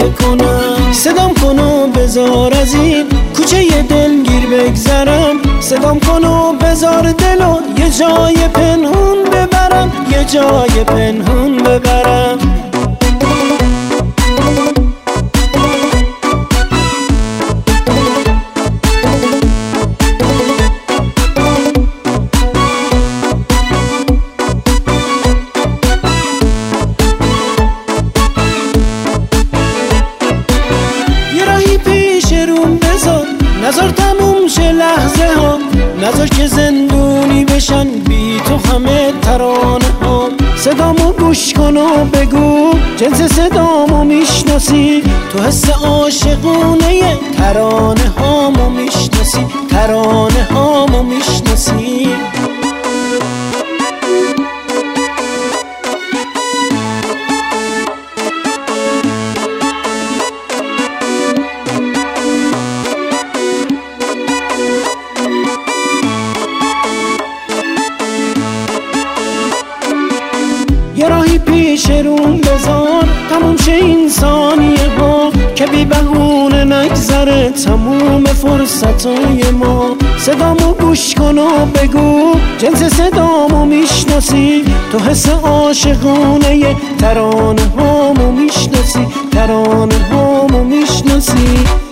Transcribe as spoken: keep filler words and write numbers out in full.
کنم. صدام کن و بذار از این کوچه دلگیر بگذرم. صدام کن و بذار دلو یه جای پنهون ببرم، یه جای پنهون ببرم. نذار تموم شه لحظه ها، نذار که زندونی بشن بی تو همه ترانه ها. صدامو گوش کن و بگو جنس صدامو میشناسی، تو حس عاشقونه ترانه هامو میشناسی، ترانه هامو میشناسی. یه راهی پیش روم بذار تموم شه این ثانیه ها، که بی بهونه نگذره تموم فرصتای ما. صدامو گوش کن و بگو جنس صدامو میشناسی، تو حس عاشقونه ترانه هامو میشناسی، ترانه هامو میشناسی.